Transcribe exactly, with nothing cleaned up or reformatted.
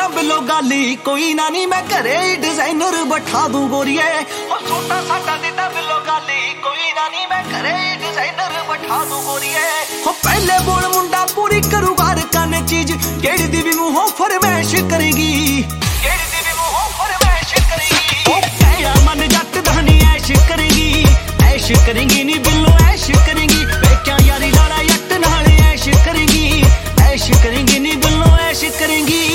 ਤਾਂ ਬਿਲੋ ਗਾਲੀ ਕੋਈ ਨਾ ਨੀ ਮੈਂ ਘਰੇ डिजाइनर बैठा दूं गोरिए हो सूटा साटा दी तां बिलो गाली कोई ना नी मैं घरे डिजाइनर बैठा दूं गोरिए हो पहले बोल मुंडा पूरी करूगा रकाने चीज केड़ी दी भी मुंहों फरमाइश करेगी केड़ी दी भी मुंहों फरमाइश करेगी ओ कहया मन जट दा नी ऐश करेगी ऐश करेगी नी बिलो